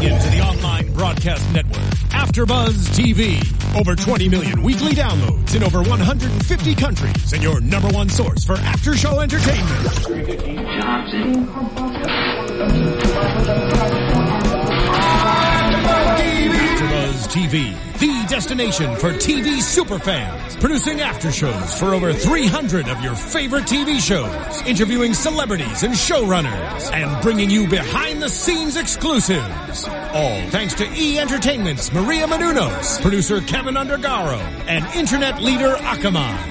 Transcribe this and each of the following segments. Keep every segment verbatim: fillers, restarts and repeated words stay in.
into the online broadcast network, AfterBuzz T V. Over twenty million weekly downloads in over one hundred fifty countries, and your number one source for after-show entertainment. AfterBuzz T V, the destination for T V superfans, producing aftershows for over three hundred of your favorite T V shows, interviewing celebrities and showrunners, and bringing you behind-the-scenes exclusives. All thanks to E! Entertainment's Maria Menounos, producer Kevin Undergaro, and internet leader Akamai.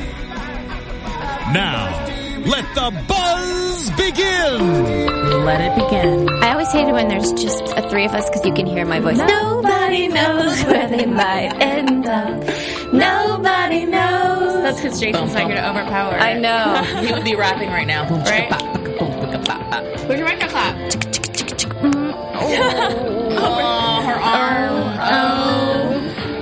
Now, let the buzz begin! Let it begin. I always hate it when there's just a three of us because you can hear my voice. Nobody knows where they might end up. Nobody knows. That's because Jason's not going to overpower it. I know. He would be rapping right now. Boom, Right? chicka, bop, boom, chicka, bop, bop. Where's your record clap? Oh, her arm. Oh,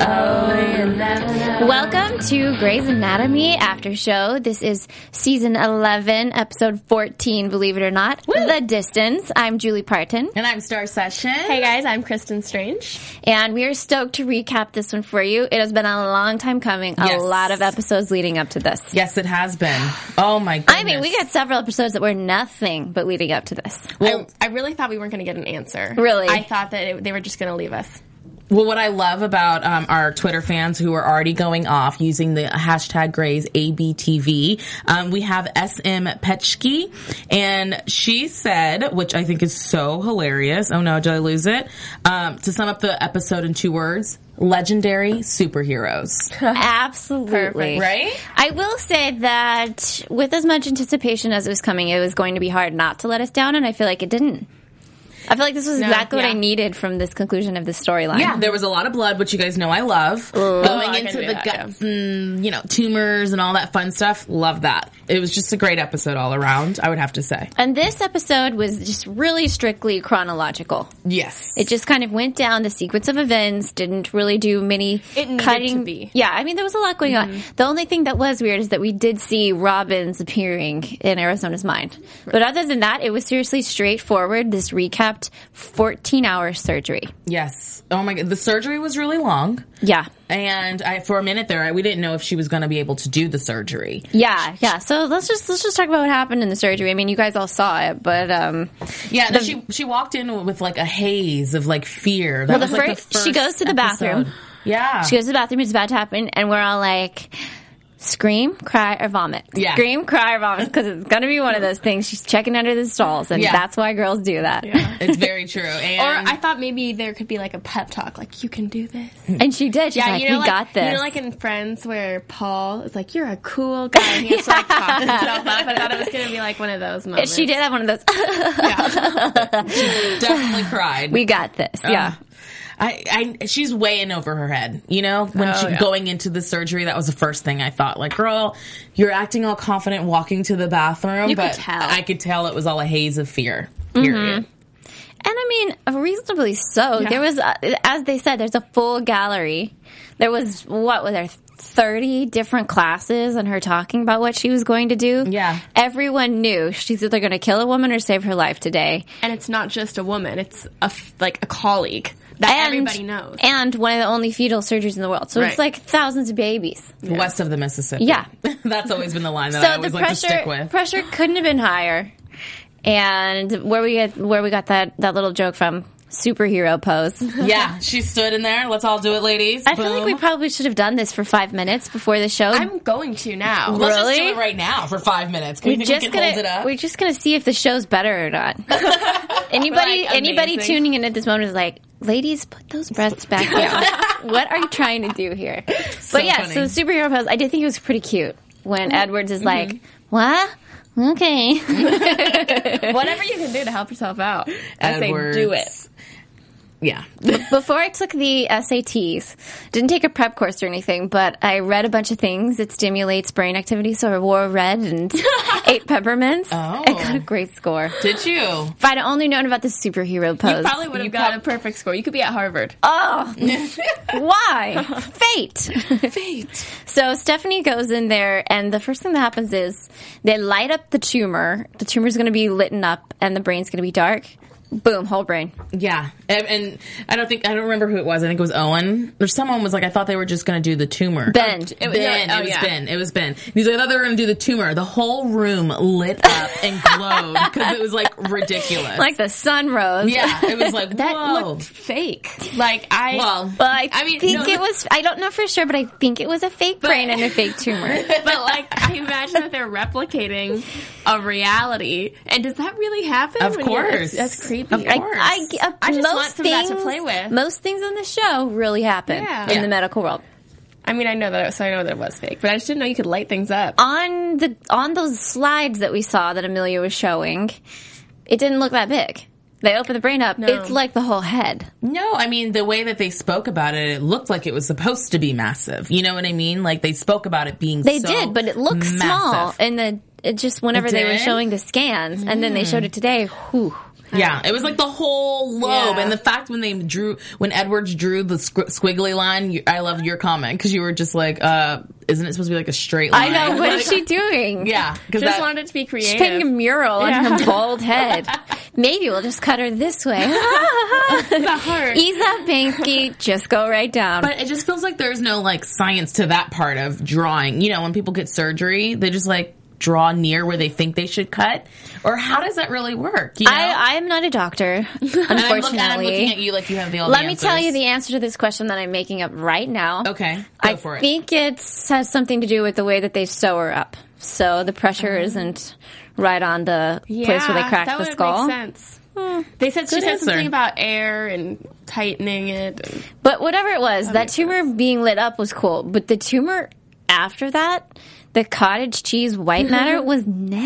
oh. Welcome to Grey's Anatomy After Show. This is season eleven, episode fourteen, believe it or not. Woo. The Distance. I'm Julie Parton. And I'm Star Session. Hey guys, I'm Kristen Strange. And we are stoked to recap this one for you. It has been a long time coming. A Yes. lot of episodes leading up to this. Yes, it has been. Oh my goodness. I mean, we got several episodes that were nothing but leading up to this. Well, I, I really thought we weren't going to get an answer. Really? I thought that it, they were just going to leave us. Well, what I love about um, our Twitter fans who are already going off using the hashtag Grey's A B T V, um, we have S M Petchke, and she said, which I think is so hilarious. Oh no, did I lose it? Um, to sum up the episode in two words, legendary superheroes. Absolutely. Perfect. Right? I will say that with as much anticipation as it was coming, it was going to be hard not to let us down, and I feel like it didn't. I feel like this was No, exactly what yeah. I needed from this conclusion of this storyline. Yeah, there was a lot of blood, which you guys know I love. Going I into can do the that, guts and, you know, tumors and all that fun stuff. Love that. It was just a great episode all around, I would have to say. And this episode was just really strictly chronological. Yes. It just kind of went down the sequence of events, didn't really do many It needed cutting. to be. Yeah, I mean, there was a lot going on. The only thing that was weird is that we did see Robin's appearing in Arizona's mind. But other than that, it was seriously straightforward. This recapped fourteen-hour surgery. Yes. Oh my God. The surgery was really long. Yeah. And I, for a minute there, I, we didn't know if she was going to be able to do the surgery. Yeah, yeah. So let's just let's just talk about what happened in the surgery. I mean, you guys all saw it, but um, Yeah, the, she she walked in with like a haze of like fear. That well, the was, like, first, she goes to the episode. bathroom. Yeah. She goes to the bathroom. It's about to happen, and we're all like, scream, cry, or vomit. Yeah. Scream, cry, or vomit, because it's going to be one of those things. She's checking under the stalls, and Yeah. that's why girls do that. Yeah. It's very true. Or And I thought maybe there could be like a pep talk, like, you can do this. And she did. She's Yeah, like, you know, we like, got this. You know, like in Friends where Paul is like, you're a cool guy, and he has to like talk himself up. I thought it was going to be like one of those moments. She did have one of those. definitely cried. We got this. Yeah. I, I, she's way in over her head, you know, when Oh, she yeah. going into the surgery. That was the first thing I thought, like, girl, you're acting all confident walking to the bathroom, You could but tell. I could tell it was all a haze of fear. Period. And I mean, reasonably so. Yeah. There was, uh, as they said, there's a full gallery. There was, what was there, thirty different classes and her talking about what she was going to do. Yeah. Everyone knew she's either going to kill a woman or save her life today. And it's not just a woman; it's a f- like a colleague that And, everybody knows. And one of the only fetal surgeries in the world. So it's Right. like thousands of babies. West of the Mississippi. Yeah. That's always been the line that So I always the like to stick pressure with. pressure couldn't have been higher. And where we get where we got that, that little joke from, superhero pose. Yeah, she stood in there. Let's all do it, ladies. I feel like we Boom. probably should have done this for five minutes before the show. I'm going to now. Let's just Really? do it right now for five minutes. Can we we're think we just can gonna hold it up? we're just gonna see if the show's better or not. anybody Like, anybody amazing. tuning in at this moment is like, ladies, put those breasts back down. What are you trying to do here? But yeah, funny. so superhero pose. I did think it was pretty cute when Edwards is like, what? Okay. Whatever you can do to help yourself out. I say do it. Edwards. Yeah. Before I took the S A Ts, didn't take a prep course or anything, but I read a bunch of things that stimulates brain activity, so I wore red and ate peppermints. Oh. I got a great score. Did you? If I'd only known about the superhero pose. You probably would have You got prob- a perfect score. You could be at Harvard. Oh, why? Fate. Fate. So Stephanie goes in there, and the first thing that happens is they light up the tumor. The tumor's going to be lit up, and the brain's going to be dark. boom, whole brain. Yeah, and, and I don't think I don't remember who it was. I think it was Owen or someone was like, I thought they were just going to do the tumor. Ben, oh, it was, Ben, oh, it was yeah. Ben, it was Ben. He's like, I thought they were going to do the tumor. The whole room lit up and glowed because it was like ridiculous, like the sun rose. yeah, it was like That whoa. looked fake. Like I, Well, But I, I mean, think no, it was. I don't know for sure, but I think it was a fake brain and a fake tumor. but like I imagine that they're replicating a reality. And does that really happen? Of when you're- course. that's, that's creepy. Of I, course. I, uh, I just most want some of that things, to play with. Most things on the show really happen Yeah. in Yeah. the medical world. I mean, I know that, so I know that it was fake, but I just didn't know you could light things up. On the on those slides that we saw that Amelia was showing, it didn't look that big. They opened the brain up. No. It's like the whole head. No, I mean, the way that they spoke about it, it looked like it was supposed to be massive. You know what I mean? Like, they spoke about it being They so did, but it looked massive. small. And the it just whenever It they were did? showing the scans, and then they showed it today. Whew. Yeah, it was like the whole lobe, Yeah. and the fact when they drew, when Edwards drew the squ- squiggly line, you, I loved your comment because you were just like, uh, "Isn't it supposed to be like a straight line?" I know. What Like, is she doing? Yeah, because Just that, wanted it to be creative. She's painting a mural Yeah. on her bald head. Maybe we'll just cut her this way. the heart. Ease up, Banksy. Just go right down. but it just feels like there's no like science to that part of drawing. You know, when people get surgery, they just like draw near where they think they should cut, or how does that really work? You know? I, I am not a doctor, and I'm, look, and I'm unfortunately. looking at you like you have the all Let the me tell you answers. the answer to this question that I'm making up right now. Okay, go I for it. think it has something to do with the way that they sew her up. So the pressure isn't right on the yeah, place where they cracked that the would skull. Make sense. They said she Good said answer. something about air and tightening it. And But whatever it was, that makes tumor being lit up was cool. But the tumor after that, the cottage cheese white matter, was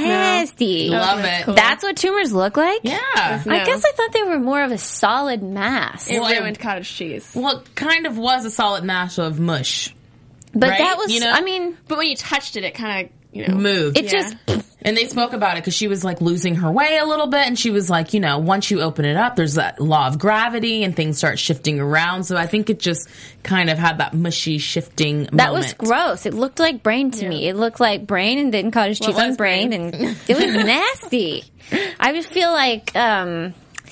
nasty. Love That's it. cool. That's what tumors look like? Yeah. I No. guess I thought they were more of a solid mass. it Well, it- ruined cottage cheese. Well, it kind of was a solid mash of mush. But right? that was, You know? I mean, But when you touched it, it kind of, you know, Moved. it Yeah. just, And they spoke about it because she was like losing her way a little bit. And she was like, you know, once you open it up, there's that law of gravity and things start shifting around. So I think it just kind of had that mushy shifting that moment. was gross. It looked like brain to me. It looked like brain and then cottage Well, it cheese on was brain, brain. and it was nasty. I would feel like, um,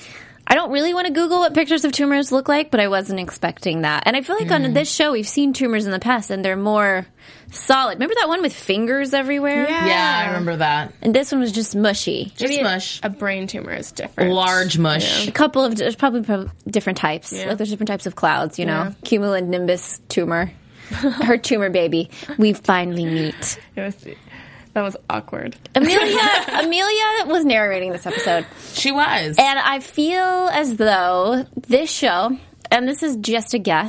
I don't really want to Google what pictures of tumors look like, but I wasn't expecting that. And I feel like on this show, we've seen tumors in the past, and they're more solid. Remember that one with fingers everywhere? Yeah. Yeah, I remember that. And this one was just mushy. Just Maybe a- mush. A brain tumor is different. Large mush. A couple of, there's probably prob- different types. Yeah. Like there's different types of clouds, you know. Yeah. Cumulonimbus tumor. Her tumor baby. We finally meet. It was, that was awkward. Amelia, Amelia was narrating this episode. She was. And I feel as though this show, and this is just a guess,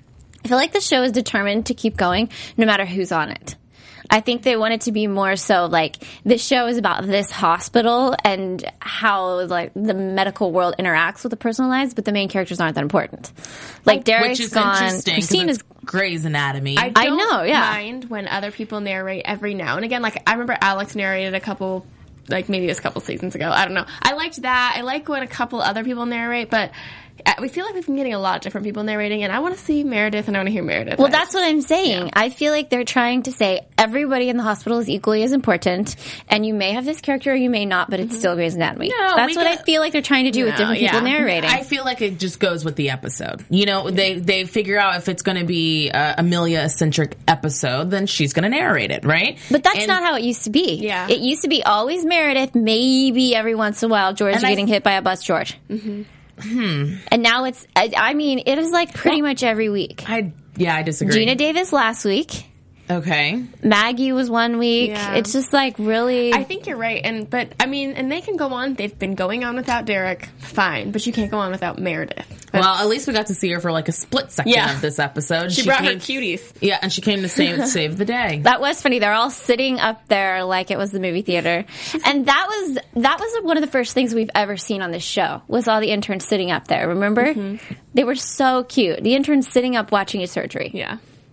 I feel like the show is determined to keep going no matter who's on it. I think they want it to be more so like this show is about this hospital and how like the medical world interacts with the personal lives, but the main characters aren't that important. Like Derek's Which is gone, interesting. 'cause Christine it's is Grey's Anatomy. I I don't know, yeah. mind when other people narrate every now and again. Like I remember Alex narrated a couple, like maybe it was a couple seasons ago. I don't know. I liked that. I like when a couple other people narrate, but uh, we feel like we've been getting a lot of different people narrating, and I want to see Meredith, and I want to hear Meredith. Well, I- that's what I'm saying. I feel like they're trying to say everybody in the hospital is equally as important, and you may have this character or you may not, but it's still Grey's Anatomy. No, That's we what get- I feel like they're trying to do with No, different people yeah. narrating. I feel like it just goes with the episode. You know, they they figure out if it's going to be a Amelia centric episode, then she's going to narrate it, right? But that's And- not how it used to be. Yeah. It used to be always Meredith, maybe every once in a while George And I- getting hit by a bus, George. Mm-hmm. Hmm. And now it's, I, I mean, it is like pretty much every week. I yeah, I disagree. Gina Davis last week. Okay. Maggie was one week. Yeah. It's just like really. I think you're right, and but I mean, and they can go on. They've been going on without Derek, fine, but you can't go on without Meredith. Well, at least we got to see her for like a split second Yeah. of this episode. She, brought came, her cuties. Yeah, and she came to save save the day. That was funny. They're all sitting up there like it was the movie theater, and that was that was one of the first things we've ever seen on this show. Was all the interns sitting up there? Remember? Mm-hmm. They were so cute. The interns sitting up watching a surgery. Yeah.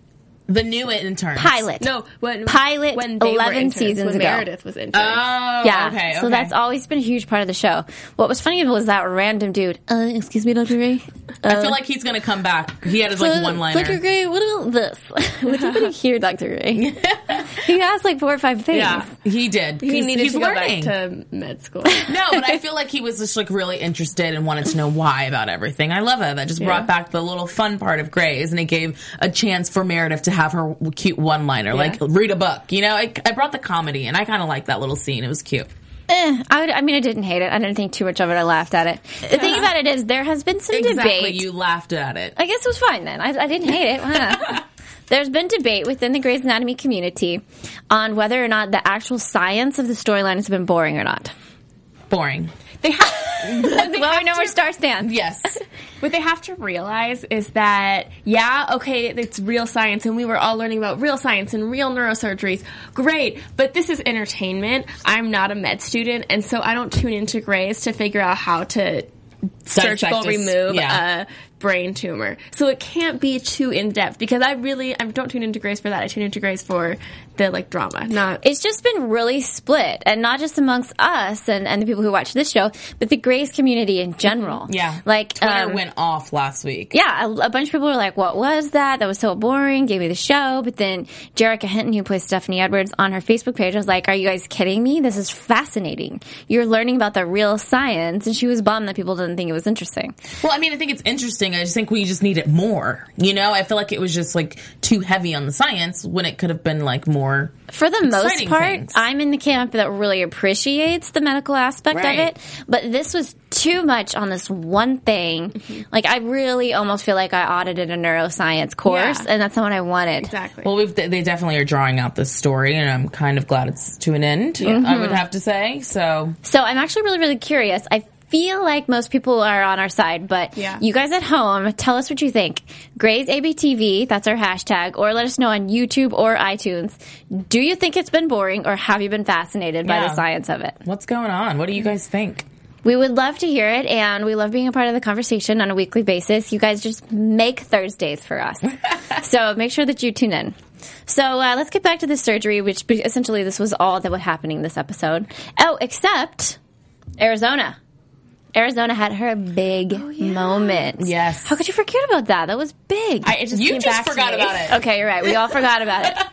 The new interns. Pilot. No, when Pilot when they eleven were interns, seasons when ago. Meredith was intern. Oh, Yeah. okay, So okay. that's always been a huge part of the show. What was funny was that random dude. Uh, excuse me, Doctor Ray. Uh, I feel like he's gonna come back. He had his like so, one liner. Doctor Ray, what about this? What's happening here, Doctor Ray? He asked like four or five things. Yeah. He did. he 'Cause needed he's to learning. go back to med school. No, but I feel like he was just like really interested and wanted to know why about everything. I love it. That just Yeah. brought back the little fun part of Grey's, and it gave a chance for Meredith to have her cute one-liner, like read a book. You know, I, I brought the comedy, and I kind of liked that little scene. It was cute. Eh, I, would, I mean, I didn't hate it. I didn't think too much of it. I laughed at it. The thing about it is, there has been some Exactly, debate. you laughed at it. I guess it was fine then. I, I didn't hate it. Why not? There's been debate within the Grey's Anatomy community on whether or not the actual science of the storyline has been boring or not. Boring. They have, Well, we know where Star stands. Yes. what they have to realize is that, yeah, okay, it's real science, and we were all learning about real science and real neurosurgeries. Great, but this is entertainment. I'm not a med student, and so I don't tune into Grey's to figure out how to surgical Dissect a- remove yeah. a brain tumor. So it can't be too in-depth, because I really, I don't tune into Grey's for that. I tune into Grey's for the, like, drama, not... It's just been really split, and not just amongst us and, and the people who watch this show, but the Grey's community in general. Yeah. Like, Twitter um, went off last week. Yeah, a, a bunch of people were like, what was that? That was so boring. Gave me the show. But then Jerrica Hinton, who plays Stephanie Edwards, on her Facebook page was like, are you guys kidding me? This is fascinating. You're learning about the real science. And she was bummed that people didn't think it was interesting. Well, I mean, I think it's interesting. I just think we just need it more. You know, I feel like it was just like too heavy on the science when it could have been like more. For the most Exciting part, things. I'm in the camp that really appreciates the medical aspect Right. of it. But this was too much on this one thing. Mm-hmm. Like, I really almost feel like I audited a neuroscience course, Yeah. and that's not what I wanted. Exactly. Well, we've, they definitely are drawing out this story, and I'm kind of glad it's to an end. I would have to say. So So I'm actually really, really curious. I feel like most people are on our side, but Yeah. you guys at home, tell us what you think. Grey's A B T V, that's our hashtag, or let us know on YouTube or iTunes. Do you think it's been boring, or have you been fascinated by Yeah. the science of it? what's going on? What do you guys think? We would love to hear it, and we love being a part of the conversation on a weekly basis. You guys just make Thursdays for us. So make sure that you tune in. So uh, let's get back to the surgery, which essentially this was all that was happening this episode. Oh, except Arizona. Arizona had her big moment. Yes. How could you forget about that? That was big. I, it just You came just back to forgot me. about it. okay, you're right. We all forgot about it.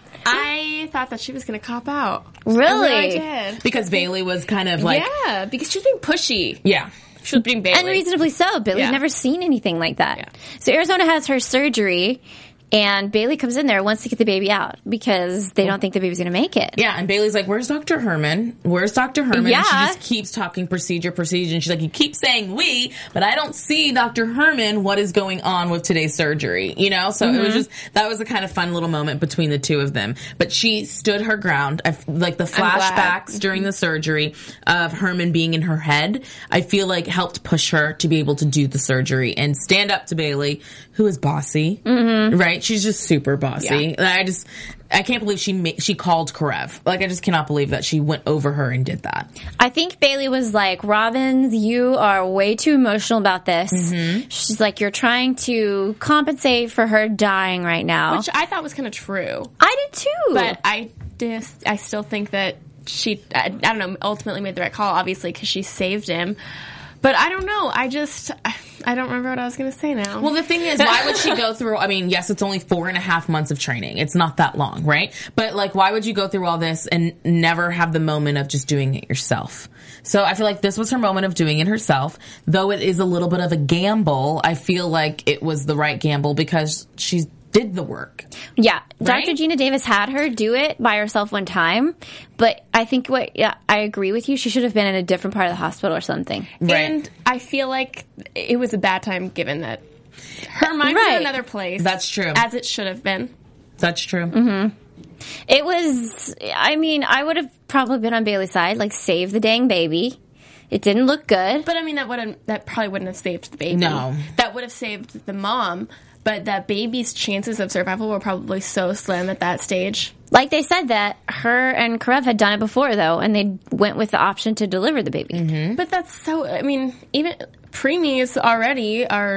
I thought that she was going to cop out. Really? I really did. Because Bailey was kind of like, yeah, because she was being pushy. yeah. She was being Bailey. And reasonably so. Billy's Yeah. never seen anything like that. Yeah. So Arizona has her surgery, and Bailey comes in there, wants to get the baby out because they don't think the baby's going to make it. Yeah, and Bailey's like, where's Doctor Herman? Where's Doctor Herman? And Yeah. she just keeps talking procedure, procedure. And she's like, you keep saying we, but I don't see Doctor Herman. What is going on with today's surgery? You know? So it was just, that was a kind of fun little moment between the two of them. But she stood her ground. I, like the glad. flashbacks during the surgery of Herman being in her head, I feel like helped push her to be able to do the surgery and stand up to Bailey, who is bossy. Mm-hmm. Right? She's just super bossy. Yeah. I just, I can't believe she ma- she called Karev. Like, I just cannot believe that she went over her and did that. I think Bailey was like, Robbins, you are way too emotional about this. Mm-hmm. She's like, you're trying to compensate for her dying right now. Which I thought was kind of true. I did too. But I just, I still think that she, I, I don't know, ultimately made the right call, obviously, because she saved him. But I don't know. I just, I, I don't remember what I was going to say now. Well, the thing is, why would she go through, I mean, yes, it's only four and a half months of training. It's not that long, right? But, like, why would you go through all this and never have the moment of just doing it yourself? So I feel like this was her moment of doing it herself. Though it is a little bit of a gamble, I feel like it was the right gamble because she did the work. yeah, Right? Doctor Gina Davis had her do it by herself one time. But I think what, yeah, I agree with you. She should have been in a different part of the hospital or something. Right. And I feel like it was a bad time given that her mind was Right. in another place. That's true. As it should have been. That's true. Mm-hmm. It was, I mean, I would have probably been on Bailey's side, like, save the dang baby. It didn't look good. But I mean, that wouldn't, that probably wouldn't have saved the baby. No. That would have saved the mom. But that baby's chances of survival were probably so slim at that stage. Like they said that her and Karev had done it before, though, and they went with the option to deliver the baby. Mm-hmm. But that's so, I mean, even preemies already are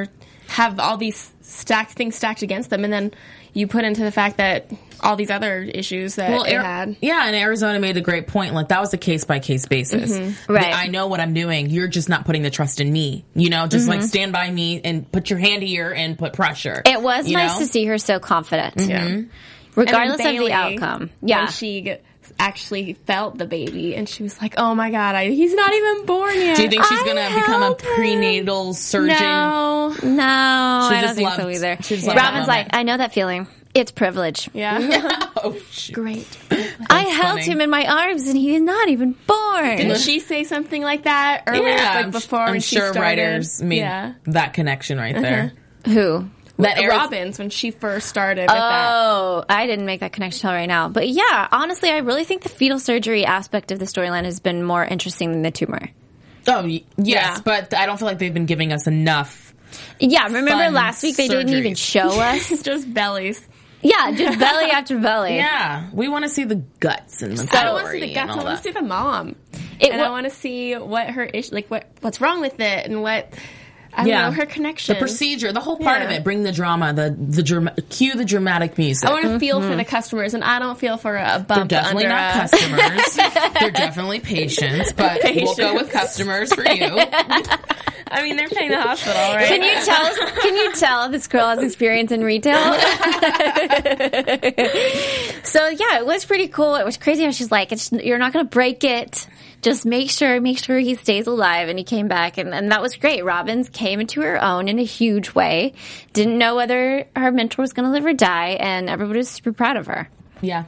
have all these stacked things stacked against them, and then you put into the fact that all these other issues that Well, it Ar- had. yeah, and Arizona made a great point. Like, that was a case-by-case basis. Mm-hmm. Right. I know what I'm doing. You're just not putting the trust in me. You know, just like stand by me and put your hand here and put pressure. It was you nice know? to see her so confident. Yeah. Regardless And then of the Bailey, outcome. Yeah. When she actually felt the baby, and she was like, "Oh my god, I, he's not even born yet." Do you think she's I going to become a held him. prenatal surgeon? No. No, I just don't think so loved- either. she just loved that Robin's like, moment. I know that feeling. It's privilege. Yeah. Oh, shoot. Great. I held funny. him in my arms and he is not even born. Didn't she say something like that earlier, Yeah, like I'm, before I'm when she sure started? writers made yeah. that connection right there. Who? That Ari- Robbins when she first started with that. Oh, I didn't make that connection till right now. But yeah, honestly, I really think the fetal surgery aspect of the storyline has been more interesting than the tumor. Oh, y- yes, Yeah. but I don't feel like they've been giving us enough. Yeah, remember Fun last week they didn't even surgeries. show us? It's just bellies. Yeah, just belly after belly. Yeah, we want to see the guts and the I don't want to story see the and guts. all I want that. to see the mom, It and wa- I want to see what her issue, like what what's wrong with it, and what I don't Yeah. know her connection. The procedure, the whole part of Yeah. it. Bring the drama, the the drama, cue the dramatic music. I want to feel for the customers, and I don't feel for a They're bump definitely under not a, customers. They're definitely patients, but we'll go with customers for you. I mean, they're paying the hospital, right? Can you tell? Can you tell this girl has experience in retail? So yeah, it was pretty cool. It was crazy how she's like, it's, "You're not going to break it. Just make sure, make sure he stays alive." And he came back, and, and that was great. Robbins came into her own in a huge way. Didn't know whether her mentor was going to live or die, and everybody was super proud of her. Yeah.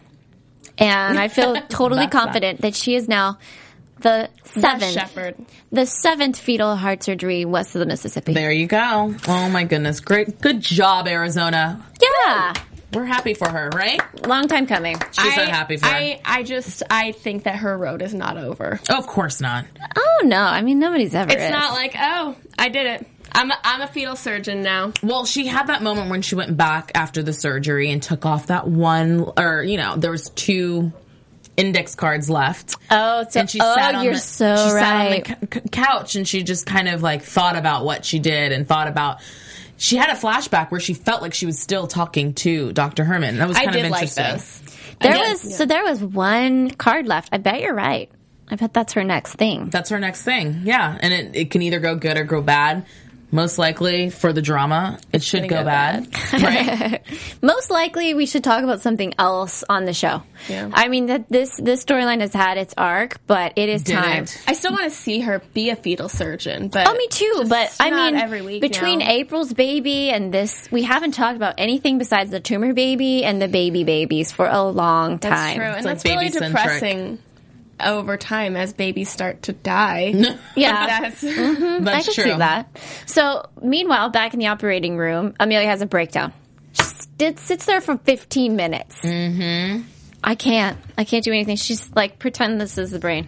And I feel totally That's that. confident that she is now the seventh, shepherd. the seventh fetal heart surgery west of the Mississippi. There you go. Oh my goodness. Great. Good job, Arizona. Yeah, We're happy for her, right? long time coming. She's so I, happy for her. I, I just, I think that her road is not over. Oh, of course not. Oh no, I mean nobody's ever. It's is. not like, oh, I did it. I'm a, I'm a fetal surgeon now. Well, she had that moment when she went back after the surgery and took off that one, or, you know, there was two index cards left. Oh, so And she oh, sat on you're the, so she sat on the right. c- c- couch and she just kind of like thought about what she did and thought about. She had a flashback where she felt like she was still talking to Doctor Herman. That was I kind did of like interesting. this. There I was did. so there was one card left. I bet you're right. I bet that's her next thing. That's her next thing. Yeah, and it, it can either go good or go bad. Most likely for the drama, it should go, go bad. Right? Most likely, we should talk about something else on the show. Yeah. I mean that this this storyline has had its arc, but it is Did time. it? I still want to see her be a fetal surgeon, but Oh, me too. just But I not mean, every week between now. April's baby and this, we haven't talked about anything besides the tumor baby and the baby babies for a long time. That's true, and like that's really baby-centric. depressing over time as babies start to die. Yeah. That's That's I can true. see that. So, meanwhile, back in the operating room, Amelia has a breakdown. She st- sits there for fifteen minutes. Mm-hmm. I can't. I can't do anything. She's like, pretend this is the brain.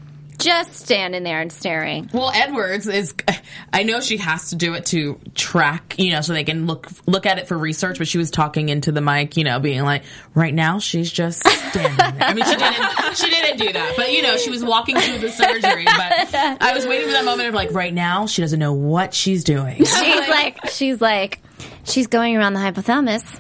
Just standing there and staring. Well, Edwards is. I know she has to do it to track, you know, so they can look look at it for research. But she was talking into the mic, you know, being like, "Right now, she's just standing there." I mean, she didn't. She didn't do that, but you know, she was walking through the surgery. But I was waiting for that moment of like, right now, she doesn't know what she's doing. She's like, she's like, she's going around the hypothalamus.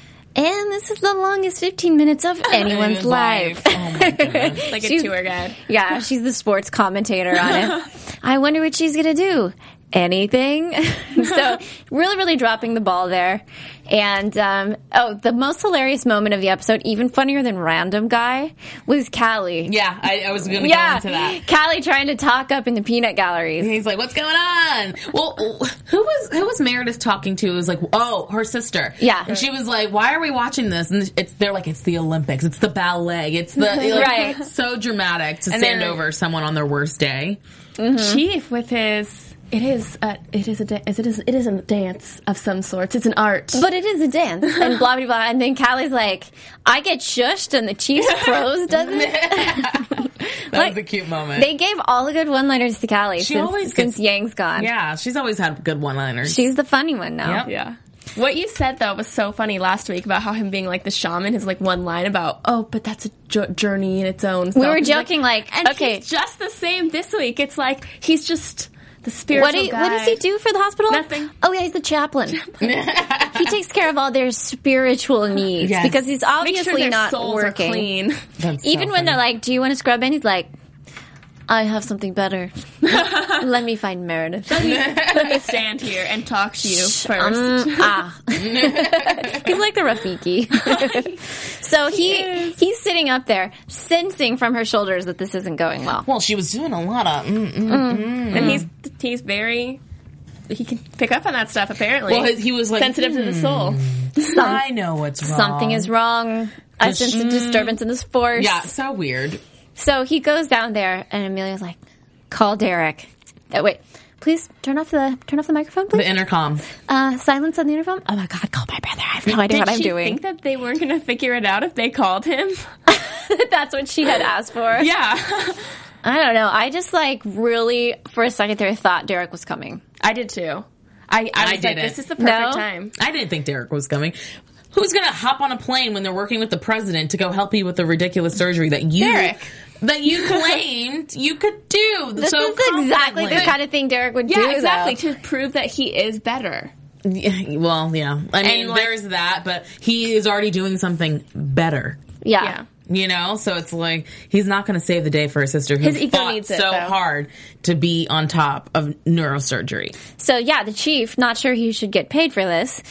And this is the longest fifteen minutes of anyone's life. Oh my goodness. like a She's- tour guide. Yeah, she's the sports commentator on it. I wonder what she's going to do. Anything. So really, really dropping the ball there. And, um, oh, the most hilarious moment of the episode, even funnier than Random Guy, was Callie. Yeah, I, I was going to Yeah, go into that. Callie trying to talk up in the peanut galleries. He's like, "What's going on?" Well, who was who was Meredith talking to? It was like, oh, her sister. Yeah. and she was like, "Why are we watching this?" And it's they're like, "It's the Olympics. It's the ballet. It's the like, Right. So dramatic to And stand then- over someone on their worst day. Chief with his. It is a, it is a da- it is it is a dance of some sorts. It's an art. But it is a dance, and blah, blah, blah. And then Callie's like, I get shushed, and the Chiefs prose doesn't. That Like, was a cute moment. They gave all the good one-liners to Callie She since, always since gets- Yang's gone. yeah, she's always had good one-liners. She's the funny one now. Yep. Yeah. What you said though was so funny last week about how him being like the shaman. His like one line about, oh, but that's a jo- journey in its own. We self." were He's joking like, and okay, he's just the same this week. It's like he's just the spiritual What, do you, guy. what does he do for the hospital? Nothing. Oh, yeah, he's the chaplain. He takes care of all their spiritual needs Yes. because he's Make obviously sure their not souls working. are clean. That's Even so when they're funny. like, do you want to scrub in? He's like, I have something better. Let me find Meredith. Let me stand here and talk to you first. Um, ah. He's like the Rafiki. So he he's sitting up there, sensing from her shoulders that this isn't going well. Well, she was doing a lot of. Mm, mm, mm. And he's he's very he can pick up on that stuff apparently. Well, he was like sensitive to the soul. I know what's wrong. Something is wrong. I sense a disturbance in this force. Yeah, so weird. So he goes down there, and Amelia's like, "Call Derek." Oh, wait, please turn off the turn off the microphone, please. The intercom. Uh, silence on the intercom. Oh my god, call my brother. I have no idea Did what I'm she doing. think that they weren't going to figure it out if they called him? That's what she had asked for. Yeah. I don't know. I just like really, for a second there, thought Derek was coming. I did too. I, I was I like, didn't. this is the perfect No? time. I didn't think Derek was coming. Who's going to hop on a plane when they're working with the president to go help you with the ridiculous surgery that you Derek. that you claimed you could do? This so is exactly confidently. the kind of thing Derek would Yeah, do. exactly. Though. To prove that he is better. Yeah, well, yeah. I mean, And, like- there's that, but he is already doing something better. Yeah. Yeah. You know, so it's like he's not going to save the day for his sister who His ego fought needs it, so though. hard to be on top of neurosurgery. So yeah, the chief, not sure he should get paid for this,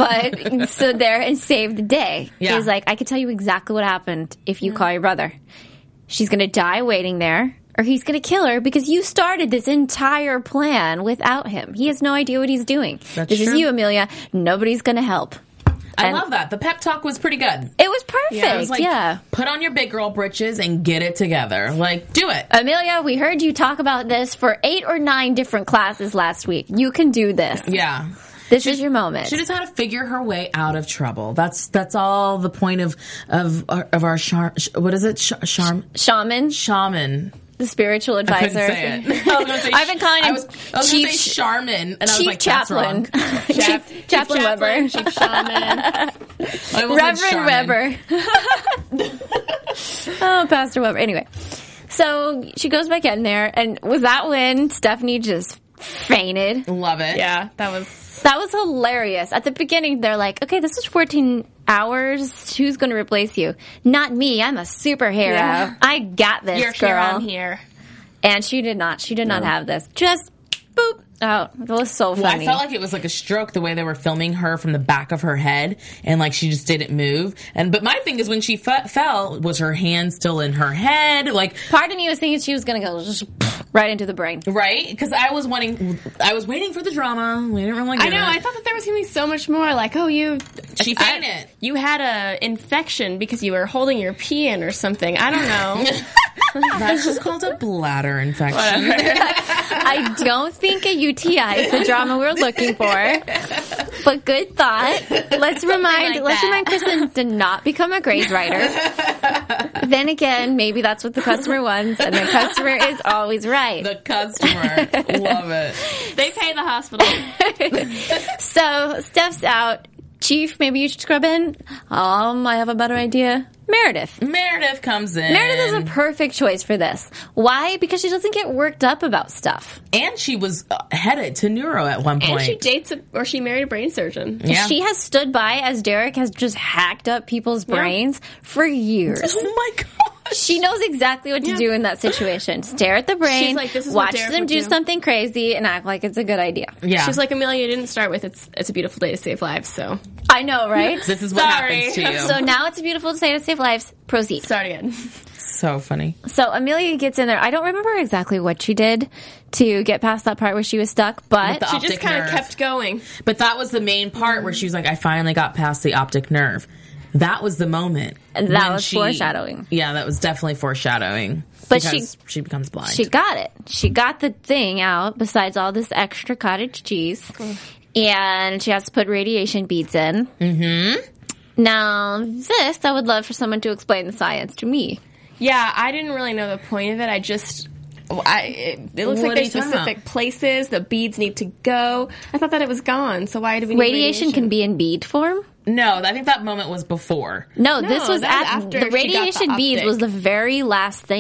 but stood there and saved the day. Yeah. He's like, I can tell you exactly what happened if you call your brother. She's going to die waiting there, or he's going to kill her because you started this entire plan without him. He has no idea what he's doing. That's this is true. you, Amelia. Nobody's going to help. I And- love that. The pep talk was pretty good. It was perfect. It was like, yeah. put on your big girl britches and get it together. Like, do it. Amelia, we heard you talk about this for eight or nine different classes last week. You can do this. Yeah. This is your moment. She just had to figure her way out of trouble. That's that's all the point of of our, of our char, what is it? Sh- charm Shaman, shaman. the spiritual I advisor. couldn't say it. I was gonna say I've been calling I him was, I was Chief gonna say Charmin, and I was Chief like, Chaplain. that's wrong. Chief, Chief Chaplain Weber. Chief Shaman. I almost said Reverend Charmin. Weber. Oh, Pastor Weber. Anyway, so she goes back in there, and was that when Stephanie just fainted? Love it. Yeah, that was. That was hilarious. At the beginning, they're like, okay, this is fourteen hours. Who's going to replace you? Not me. I'm a superhero. Yeah. I got this, You're girl. here, I'm here. And she did not. She did not have this. Just boop. Oh, it was so Well, funny. I felt like it was like a stroke the way they were filming her from the back of her head, and like she just didn't move. And but my thing is when she f- fell, was her hand still in her head? Like, Part of me was thinking she was going to go just right into the brain. right? Because I was wanting, I was waiting for the drama. We didn't really. Get I know. it. I thought that there was going to be so much more. Like, oh, you. She I- fainted. you had a infection because you were holding your pee in or something. I don't know. That's just called a bladder infection. I don't think a U T I is the drama we're looking for. But good thought. Let's remind like let's that. remind Kristen to not become a Grey's writer. Then again, maybe that's what the customer wants, and the customer is always right. The customer, love it. They pay the hospital. So Steph's out. Chief, maybe you should scrub in. Um, I have a better idea. Meredith. Meredith comes in. Meredith is a perfect choice for this. Why? Because she doesn't get worked up about stuff. and she was uh, headed to neuro at one point. And she dates a, or she married a brain surgeon. Yeah. She has stood by as Derek has just hacked up people's brains for years. Oh my god. She knows exactly what to Yeah. do in that situation. Stare at the brain, She's like, this is what watch Derek them would do do. something crazy, and act like it's a good idea. Yeah. She's like, Amelia, you didn't start with it's it's a beautiful day to save lives, so I know, right? This is what Sorry. happens to you. So now it's a beautiful day to save lives. Proceed. start again. So funny. So Amelia gets in there. I don't remember exactly what she did to get past that part where she was stuck, but the She just Optic kind of nerve. kept going. But that was the main part where she was like, I finally got past the optic nerve. That was the moment. And that when was she- foreshadowing. Yeah, that was definitely foreshadowing. But she- because she becomes blind. she got it. She got the thing out besides all this extra cottage cheese. And she has to put radiation beads in. Mm-hmm. Now, this, I would love for someone to explain the science to me. Yeah, I didn't really know the point of it. I just, I it, it looks What like are there's you talking specific about? places the beads need to go. I thought that it was gone. So why do we need Radiation, can be in bead form? no, I think that moment was before. No, No, this was that was at after the she got the radiation beads optic. was the very last thing.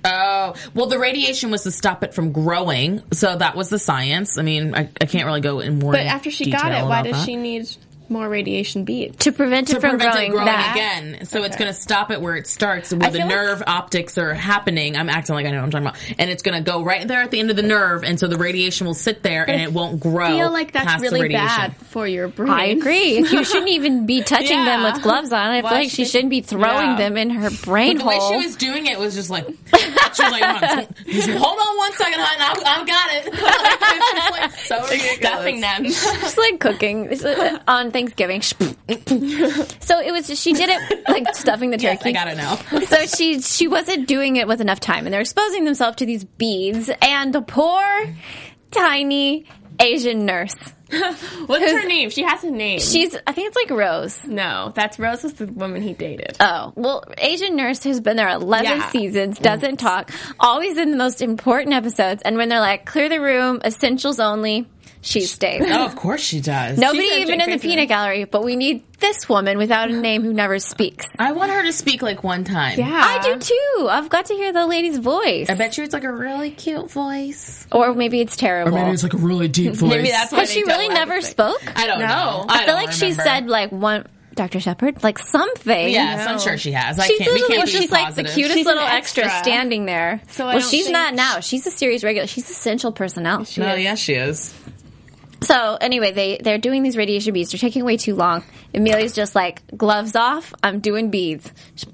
Oh, well, the radiation was to stop it from growing, so that was the science. I mean, I, I can't really go in more. But after she got it, why does that. she need more radiation beads? To prevent it to from prevent growing, it growing back. again. So Okay. it's going to stop it where it starts, where I the feel like- nerve optics are happening. I'm acting like I know what I'm talking about. And it's going to go right there at the end of the nerve, and so the radiation will sit there and it won't grow. I feel like that's past the really radiation. bad for your brain. I agree. You shouldn't even be touching them Yeah. with gloves on. I feel Why like she should- shouldn't be throwing Yeah. them in her brain But the way hole. she was doing it was just like, she was like, hold on one second, hon, I, I got it. Like, it's just like so ridiculous. Stuffing them. Just like cooking It's, uh, on Thanksgiving. So it was. She did it like stuffing the Yes, turkey. I got it now. So she she wasn't doing it with enough time, and they're exposing themselves to these beads. And the poor, tiny Asian nurse. What's her name? She has a name. She's. I think it's like Rose. no, that's Rose was the woman he dated. Oh, well, Asian nurse who's been there eleven Yeah. seasons, doesn't talk, always in the most important episodes, and when they're like, clear the room, essentials only, she stays. Oh, of course she does. Nobody She's a even Jake in the Grayson. peanut gallery, but we need this woman without a name who never speaks. I want her to speak like one time. Yeah. I do too. I've got to hear the lady's voice. I bet you it's like a really cute voice. Or maybe it's terrible. like a really deep voice. Maybe that's why Has they she don't really like never it. spoke? I don't No. know. I, feel don't like she remember. said like one, Doctor Shepard, like something. Yes, No. I'm sure she has. I She's, can't. We little- can't be she's like positive. the cutest She's little an extra. extra. standing there. So I well, don't she's think- not now. She's a series regular. She's essential personnel. Oh, yeah, she is. So anyway, they they're doing these radiation beads. They're taking way too long. Amelia's just like, gloves off. I'm doing beads.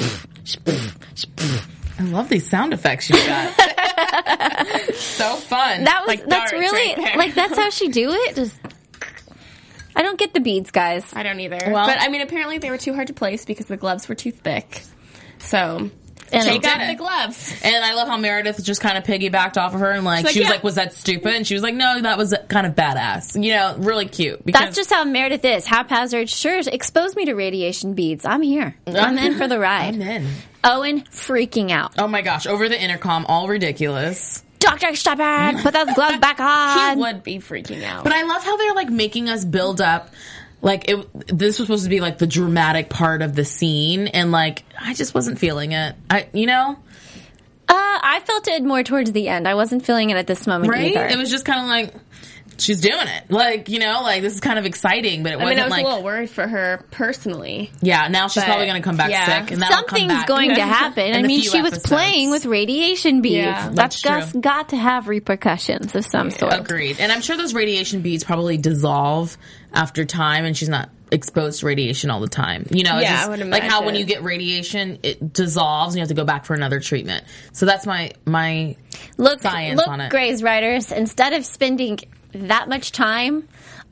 I love these sound effects you got. So fun. That was Like that's darts really right there. like that's how she do it. Just I don't get the beads, guys. I don't either. Well- but I mean, apparently they were too hard to place because the gloves were too thick. So And she I- got did the it. gloves. And I love how Meredith just kind of piggybacked off of her and like, She's like, she was yeah. like, was that stupid? And she was like, no, that was kind of badass. You know, really cute. Because That's just how Meredith is. Haphazard. Sure, expose me to radiation beads. I'm here. I'm in for the ride. I'm in. Owen freaking out. Oh my gosh, over the intercom, all ridiculous. Doctor Shepard, put those gloves back on. He would be freaking out. But I love how they're like making us build up. Like it, this was supposed to be like the dramatic part of the scene, and like I just wasn't feeling it. I, you know, Uh, I felt it more towards the end. I wasn't feeling it at this moment right? either. It was just kind of like she's doing it. Like you know, like this is kind of exciting, but it I wasn't mean, I was like a little worried for her personally. yeah. Now she's but, probably going to come back yeah. sick, and that'll come Something's back. going to happen. in I a mean, few she was episodes. playing with radiation beads. Yeah, that's that's just true. got to have repercussions of some sort. Agreed. And I'm sure those radiation beads probably dissolve after time, and she's not exposed to radiation all the time. You know, it's Yeah, just I would like how when imagine. you get radiation, it dissolves and you have to go back for another treatment. So that's my my Look, science look, on it. Grey's writers, instead of spending that much time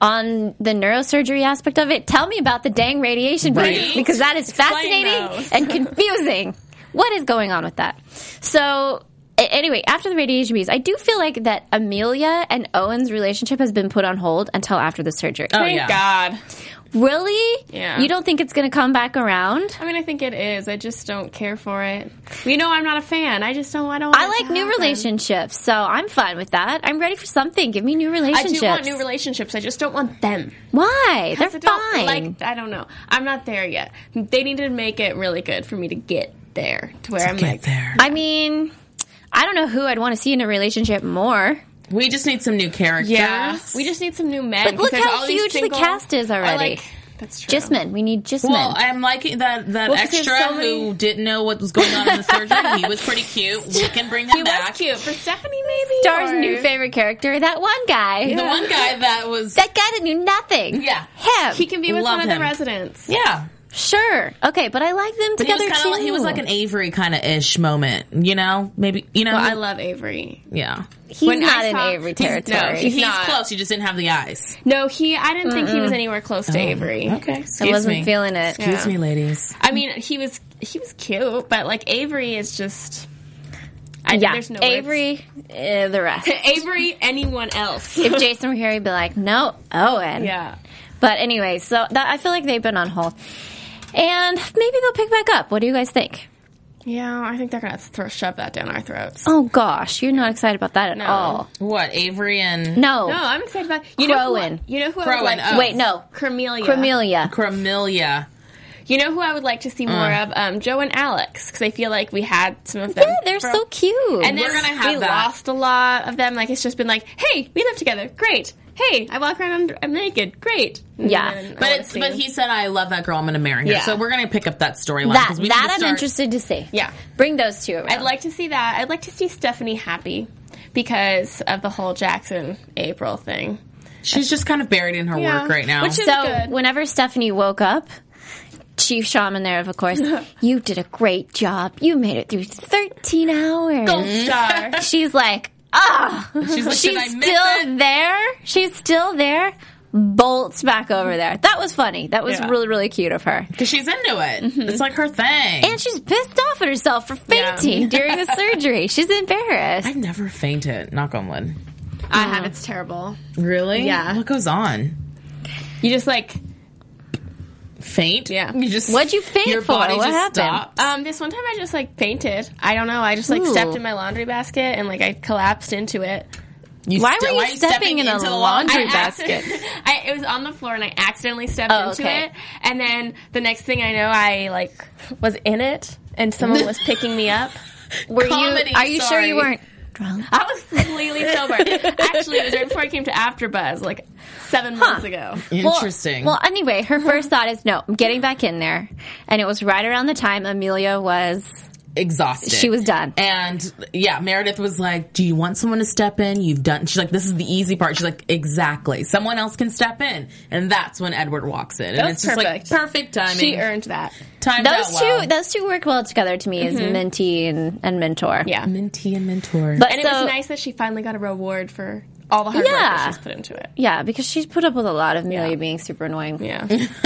on the neurosurgery aspect of it, tell me about the dang radiation beads Right? because that is Explain fascinating those. and confusing. What is going on with that? So, a- anyway, after the radiation beads, I do feel like that Amelia and Owen's relationship has been put on hold until after the surgery. Oh, Thank yeah. God. Really? Yeah. You don't think it's going to come back around? I mean, I think it is. I just don't care for it. You know, I'm not a fan. I just don't. I don't. Want I it like to new happen. relationships, so I'm fine with that. I'm ready for something. Give me new I relationships. do want new relationships. I just don't want them. Why? They're 'Cause I don't fine. Like, I don't know. I'm not there yet. They need to make it really good for me to get there to where I'm Get like, there. I mean, I don't know who I'd want to see in a relationship more. We just need some new characters. yeah. We just need some new men. But look because how all these huge the single- cast is are already. Like, that's true. Just men. We need just Well, men. I'm liking that that Well, 'cause there's extra so many- who didn't know what was going on in the surgery. He was pretty cute. We can bring him He back. was cute for Stephanie, maybe. Star's or- new favorite character, that one guy. The one guy that was That guy that knew nothing. yeah. Him. He can be with Love one of him. the residents. Yeah. Sure. Okay, but I like them But he was together kind too. of like, he was like an Avery kind of ish moment, you know? Maybe you know. Well, I love Avery. yeah. He's when not I in saw- Avery he's- no, territory. he's He's not. close. He just didn't have the eyes. No, he. I didn't think he was anywhere close to Avery. Okay. I Excuse wasn't me. feeling it. Excuse Yeah. me, ladies. I mean, he was he was cute, but like Avery is just. I, Yeah, there's no words. Avery, uh, the rest. Avery, anyone else? If Jason were here, he'd be like, no, Owen. Yeah. But anyway, so that, I feel like they've been on hold. And maybe they'll pick back up. What do you guys think? Yeah, I think they're gonna throw, shove that down our throats. Oh gosh, you're not excited about that at No. all. What, Avery and No. No, I'm excited about you know Crowan. who, you know who I Crowan, would like. oh. Wait, no. Cremelia. Cremelia. Cremelia? You know who I would like to see more Uh. of? Um, Joe and Alex, because I feel like we had some of them. Yeah, they're for- so cute. And then We're gonna have we that. lost a lot of them. Like, it's just been like, hey, we live together. Great. Hey, I walk around, under, I'm naked. Great. And Yeah. then I But wanna it's see- but he said, I love that girl, I'm going to marry her. Yeah. So we're going to pick up that storyline. that 'cause we need that to I'm start- interested to see. Yeah. Bring those two around. I'd like to see that. I'd like to see Stephanie happy because of the whole Jackson April thing. She's just kind of buried in her Yeah. work right now. Which is So good. whenever Stephanie woke up, Chief Shaman there, of course, you did a great job. You made it through thirteen hours. Gold star. She's like, ah, She's like, she's "Did I miss still it?" there. She's still there. Bolts back over there. That was funny. That was Yeah. really, really cute of her. Because she's into it. It's like her thing. And she's pissed off at herself for fainting Yeah. during the surgery. She's embarrassed. I've never fainted. Knock on wood. I have. It's terrible. Really? Yeah. What goes on? You just like Faint? Yeah. You just What'd you faint your for? body What just happened? stops. Um, this one time I just like fainted. I don't know. I just like Ooh. stepped in my laundry basket and like I collapsed into it. You Why st- were you are stepping in a into the laundry I basket? accident- I, it was on the floor and I accidentally stepped Oh, into okay. it. And then the next thing I know, I like was in it and someone was picking me up. Were Comedy, you? Are you sure sorry. you weren't drunk? I was completely sober. Actually, it was right before I came to AfterBuzz, like seven months ago. Interesting. Well, well, anyway, her first thought is no, I'm getting back in there. And it was right around the time Amelia was, Exhausted. she was done. And yeah, Meredith was like, do you want someone to step in? You've done, she's like, this is the easy part. She's like, exactly. Someone else can step in. And that's when Edward walks in. And That it's was just perfect. like perfect timing. She earned that. Timed Those out well. two, those two work well together to me as Minty and, and Mentor. Yeah. Minty and Mentor. But And so, it was nice that she finally got a reward for all the hard work Yeah. that she's put into it. yeah, because she's put up with a lot of Amelia Yeah. being super annoying. Yeah.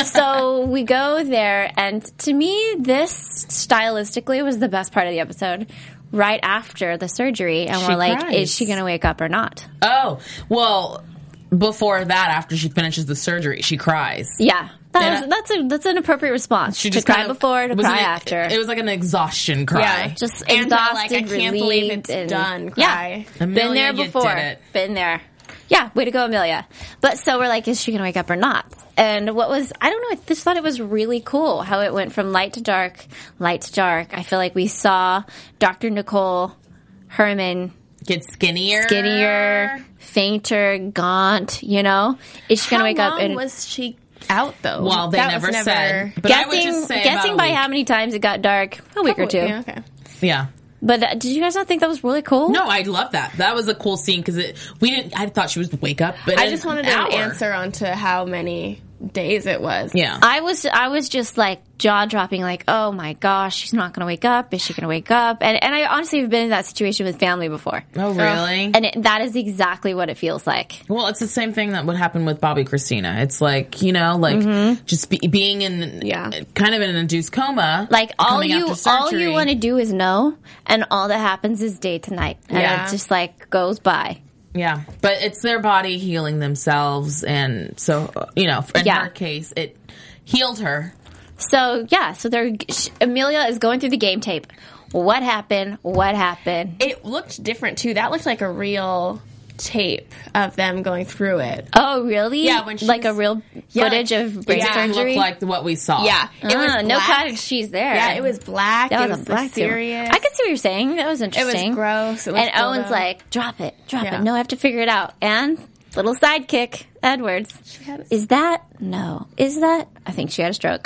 So we go there, and to me, this stylistically was the best part of the episode. Right after the surgery, and She we're like, cries. is she going to wake up or not? Oh, well, before that, after she finishes the surgery, she cries. Yeah, that Yeah. was, that's a that's an appropriate response. She to just cry kind of- before, to was cry an- after. It was like an exhaustion cry. Yeah. just And the, exhausted, like, I can't believe relieved, it's and- done cry. Yeah, Amelia, been there you before. did it. Been there. Yeah, way to go, Amelia. But so we're like, is she going to wake up or not? And what was, I don't know, I just thought it was really cool how it went from light to dark, light to dark. I feel like we saw Doctor Nicole Herman Get skinnier. skinnier, fainter, gaunt, you know? Is she going to wake How up long and was she out though? Well, they That was never, said. But I would guessing just say guessing about a by week. how many times it got dark? A week or two. Yeah, okay. Yeah. But uh, did you guys not think that was really cool? No, I love that. That was a cool scene because it. We didn't. I thought she was wake up, but I in just wanted an an hour. answer onto how many days it was. Yeah. I was I was just like jaw dropping, like, oh my gosh, she's not going to wake up. Is she going to wake up? And and I honestly have been in that situation with family before, Oh, really? and it, that is exactly what it feels like. Well, it's the same thing that would happen with Bobby Christina. It's like, you know, like Mm-hmm. just be, being in Yeah. kind of in an induced coma. Like all coming you after all surgery. you want to do is know, and all that happens is day to night, and Yeah. it just like goes by. Yeah, but it's their body healing themselves, and so uh, you know, in Yeah. her case, it healed her. So yeah, so they're sh- Amelia is going through the game tape. What happened? What happened? It looked different too. That looked like a real tape of them going through it. Oh really? Yeah, when she like a was- real Yeah, footage like- of It brain didn't surgery. look like what we saw. Yeah, it was Ah, black. no cottage cheese there. Yeah, it was black. That it was was a black too. serious. I can see what you're saying. That was interesting. gross. It was and cool, Owen's though. like, drop it, drop Yeah. it. No, I have to figure it out. And little sidekick, Edwards. had- Is that? No. Is that? I think she had a stroke.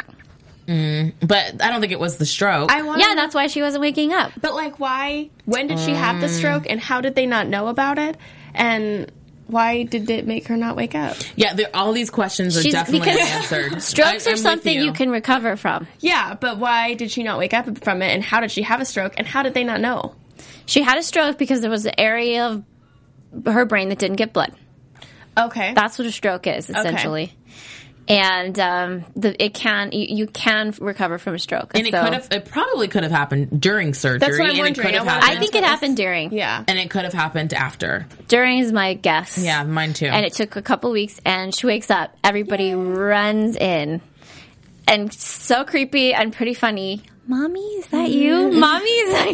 But I don't think it was the stroke. I want. Yeah, that's why she wasn't waking up. But like, why? When did she have the stroke, and how did they not know about it? And why did it make her not wake up? yeah, there, all these questions are She's- definitely because answered. Strokes I- are I'm with something you. can recover from. Yeah, but why did she not wake up from it? And how did she have a stroke? And how did they not know? She had a stroke because there was an area of her brain that didn't get blood. Okay. That's what a stroke is, essentially. And um, the, it can you, you can recover from a stroke. And it So- could have, it probably could have happened during surgery. That's what I'm and it wondering. could have I wanna- happened. I think it happened during. yeah. and it could have happened after. During is my guess. Yeah, mine too. And it took a couple weeks, and she wakes up. Everybody runs in. and so creepy and pretty funny. Mommy, is that you? Mommy, is that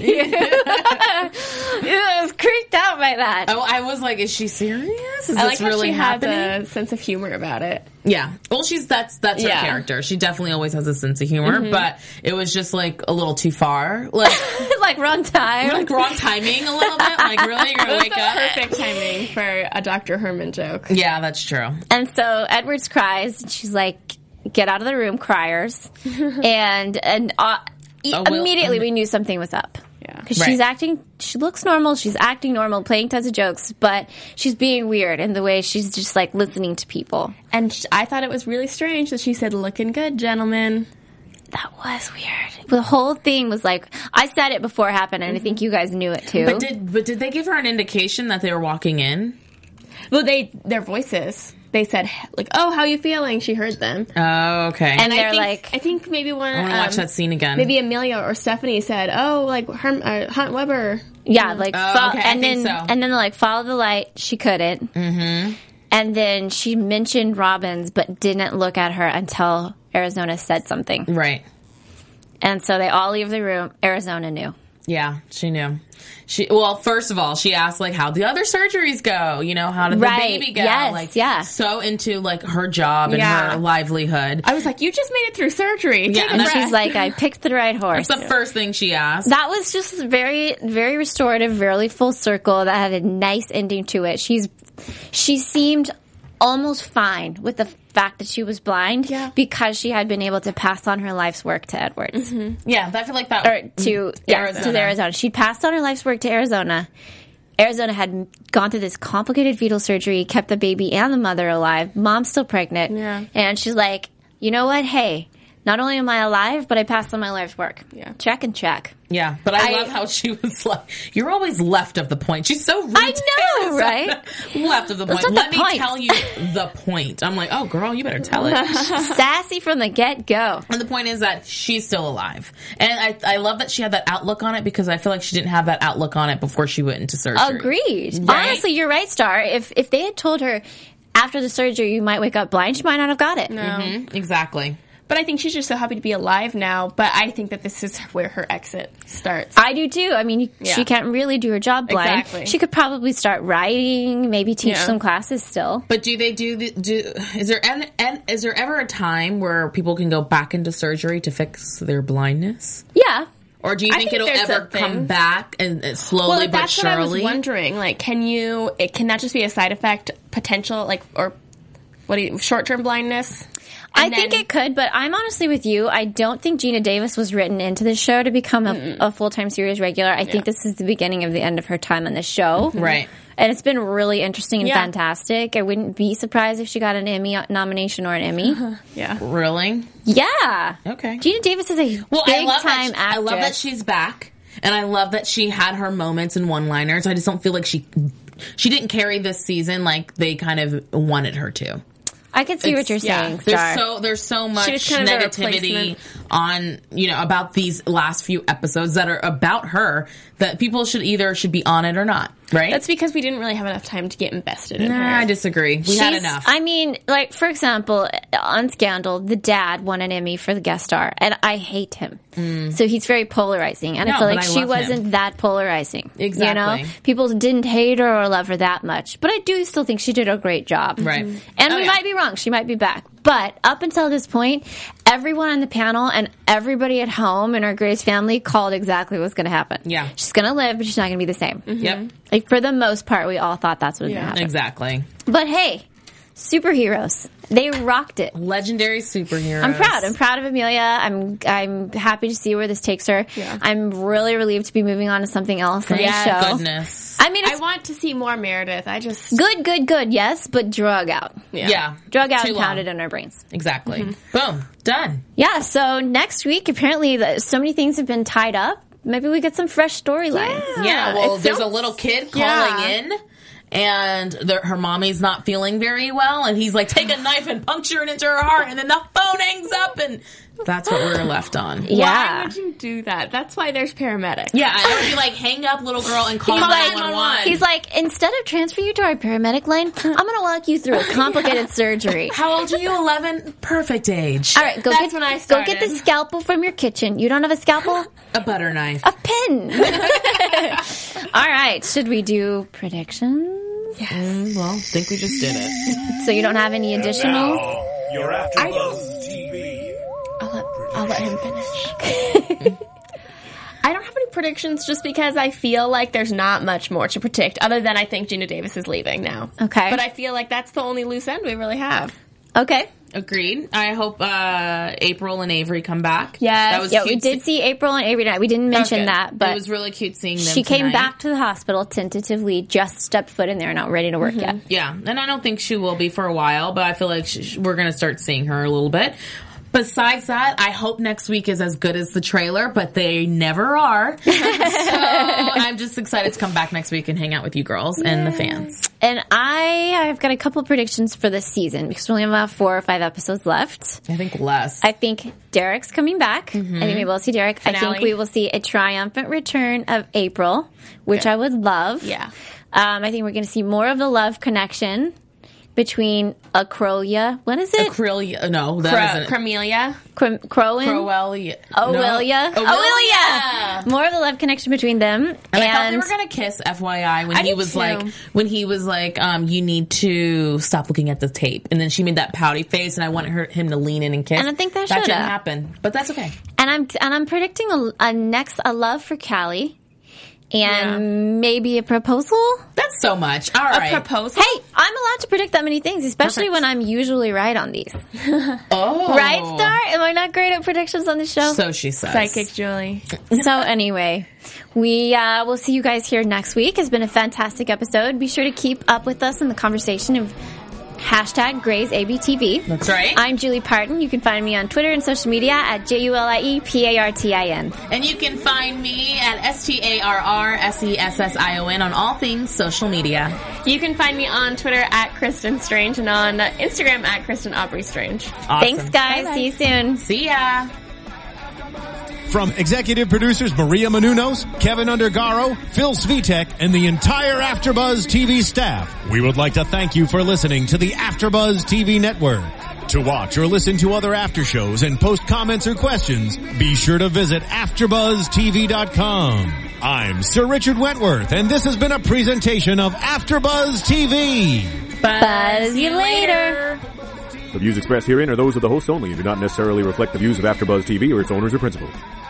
you? I was creeped out by that. Oh, I was like, is she serious? Is I this like really how she happening? has a sense of humor about it. Yeah. Well, she's that's that's her Yeah. character. She definitely always has a sense of humor, mm-hmm. but it was just like a little too far. Like like wrong time. Like wrong timing a little bit. Like really, you're gonna wake up. Perfect timing for a Doctor Herman joke. Yeah, that's true. And so Edwards cries, and she's like, "Get out of the room, criers!" and and uh, Oh, well, immediately um, we knew something was up. Yeah. Because Right. she's acting, she looks normal, she's acting normal, playing tons of jokes, but she's being weird in the way she's just like listening to people. And sh- I thought it was really strange that she said, "Looking good, gentlemen." That was weird. The whole thing was like, I said it before it happened, and I think you guys knew it too. But did but did they give her an indication that they were walking in? Well, they their voices. They said, like, "Oh, how you feeling?" She heard them, Oh, okay. And I they're think, like, I think maybe one. I want to um, watch that scene again. Maybe Amelia or Stephanie said, "Oh, like Herm- uh, Hunt Weber." yeah, like, Oh, fo- okay, I and think then so. and then they're like, follow the light. She couldn't. Mm-hmm. And then she mentioned Robbins, but didn't look at her until Arizona said something. Right. And so they all leave the room. Arizona knew. Yeah, she knew. She well, first of all, she asked like how the other surgeries go. You know, how did the Right. baby go? Yes, like, yeah. so into like her job and Yeah. her livelihood. I was like, "You just made it through surgery." Yeah, Take a and And breath. she's like, I picked the right horse. That's the first thing she asked. That was just very, very restorative, very full circle. That had a nice ending to it. She's, she seemed almost fine with the fact that she was blind Yeah. because she had been able to pass on her life's work to Edwards yeah, I feel like that. or to yeah, Arizona. to Arizona. She'd passed on her life's work to Arizona. Arizona had gone through this complicated fetal surgery, kept the baby and the mother alive. Mom's still pregnant, Yeah. and she's like, you know what? Hey, not only am I alive, but I passed on my life's work. Yeah. Check and check. Yeah, but I, I- love how she was like, "You're always left of the point." She's so rude. I to know, Arizona. right? Left of the That's point. not Let the me point. tell you the point. I'm like, "Oh, girl, you better tell it." Sassy from the get go. And the point is that she's still alive, and I I love that she had that outlook on it because I feel like she didn't have that outlook on it before she went into surgery. Agreed. Right? Honestly, you're right, Star. If if they had told her after the surgery you might wake up blind, she might not have got it. No. Mhm, exactly. But I think she's just so happy to be alive now. But I think that this is where her exit starts. I do too. I mean, you- Yeah. she can't really do her job blind. Exactly. She could probably start writing, maybe teach Yeah. some classes still. But do they do the, do? Is there an, an is there ever a time where people can go back into surgery to fix their blindness? Yeah. Or do you I think, think it'll there's ever a thing. come back and and slowly Well, but that's what I was surely? wondering. Like, can you? It, can that just be a side effect potential? Like, or what do you? Short term blindness. I And think then- it could, but I'm honestly with you. I don't think Gina Davis was written into this show to become a, a full-time series regular. I think this is the beginning of the end of her time on the show. Right. And it's been really interesting and Yeah. fantastic. I wouldn't be surprised if she got an Emmy nomination or an Emmy. Yeah. Really? Yeah. Okay. Gina Davis is a Well, I big love time that. She, actress. I love that she's back, and I love that she had her moments and one-liners. I just don't feel like she she didn't carry this season like they kind of wanted her to. I can see what It's- you're yeah, saying, Star. There's so there's so much was kind of the negativity replacement. on you know about these last few episodes that are about her that people should either should be on it or not. Right? That's because we didn't really have enough time to get invested in Nah, her. I disagree. We had She's- enough. I mean, like, for example, on Scandal, the dad won an Emmy for the guest star, and I hate him. So he's very polarizing, and No, I feel but like I she love wasn't him. that polarizing. You Exactly. know? People didn't hate her or love her that much, but I do still think she did a great job. Right. And Oh, we yeah. might be wrong. She might be back. But up until this point, everyone on the panel and everybody at home in our Grace family called exactly what was going to happen. Yeah. She's going to live, but she's not going to be the same. Yep. Like, for the most part, we all thought that's what was Yeah. going to happen. Exactly. But hey, superheroes. They rocked it. Legendary superheroes. I'm proud. I'm proud of Amelia. I'm I'm happy to see where this takes her. Yeah. I'm really relieved to be moving on to something else in Thank the show. goodness. I mean, I it's want to see more Meredith. I just good, good, good, yes, but drug out. yeah. Yeah. Drug out Too and long. pounded in our brains. Exactly. Boom. Done. Yeah, so next week, apparently the, so many things have been tied up. Maybe we get some fresh storylines. Yeah, well, it there's a sounds- little kid calling Yeah. in, and the, her mommy's not feeling very well, and he's like, take a knife and puncture it into her heart, and then the phone hangs up, and that's what we're left on. Yeah. Why would you do that? That's why there's paramedics. Yeah, I would be like, hang up, little girl, and call He's like, nine one one. he's like, instead of transferring you to our paramedic line, I'm going to walk you through a complicated surgery. How old are you? eleven? Perfect age. All right, go That's get when I go get the started. scalpel from your kitchen. You don't have a scalpel? A butter knife. A pin. All right, should we do predictions? Mm, well, I think we just did it. So you don't have any additionals? You're AfterBuzz T V. I'll let, I'll let him finish. I don't have any predictions just because I feel like there's not much more to predict other than I think Gina Davis is leaving now. Okay. But I feel like that's the only loose end we really have. Okay. Agreed. I hope uh, April and Avery come back. Yes. That was Yeah, cute we did se- see April and Avery tonight. We didn't mention Okay. that, but it was really cute seeing them she came tonight. back to the hospital tentatively, just stepped foot in there, not ready to work yet. Yeah, and I don't think she will be for a while, but I feel like sh we're going to start seeing her a little bit. Besides that, I hope next week is as good as the trailer, but they never are. So I'm just excited to come back next week and hang out with you girls and the fans. And I, I've got a couple predictions for this season because we only have about four or five episodes left. I think less. I think Derek's coming back. I think maybe we'll see Derek. I Finale. think we will see a triumphant return of April, which I would love. Yeah. Um, I think we're going to see more of the love connection between Acrolia. What is it? Acrylia. No, that Cro- isn't. Cromelia. Cro- Crowan? Crowelia. Owelia. No. Owelia. More of the love connection between them. And, I thought they were gonna kiss. F Y I, when I he did was too. like, when he was like, um, you need to stop looking at the tape, and then she made that pouty face, and I wanted her him to lean in and kiss. And I think that that shoulda. didn't happen, but that's okay. And I'm and I'm predicting a, a next a love for Callie, and maybe a proposal. That's so much. All right. Proposal. Hey, I'm allowed to predict that many things, especially Perfect. when I'm usually right on these. Oh, Right, Star? Am I not great at predictions on this show? So she says. Psychic Julie. So anyway, we uh, will see you guys here next week. It's been a fantastic episode. Be sure to keep up with us in the conversation of hashtag Grey's A B T V. That's right. I'm Julie Parton. You can find me on Twitter and social media at J U L I E P A R T I N. And you can find me at S T A R R S E S S I O N on all things social media. You can find me on Twitter at Kristen Strange and on Instagram at Kristen Aubrey Strange. Awesome. Thanks, guys. Bye-bye. See you soon. See ya. From executive producers Maria Menounos, Kevin Undergaro, Phil Svitek, and the entire AfterBuzz T V staff, we would like to thank you for listening to the AfterBuzz T V network. To watch or listen to other after shows and post comments or questions, be sure to visit after buzz T V dot com. I'm Sir Richard Wentworth, and this has been a presentation of AfterBuzz T V. Buzz you later. The views expressed herein are those of the host only and do not necessarily reflect the views of AfterBuzz T V or its owners or principals.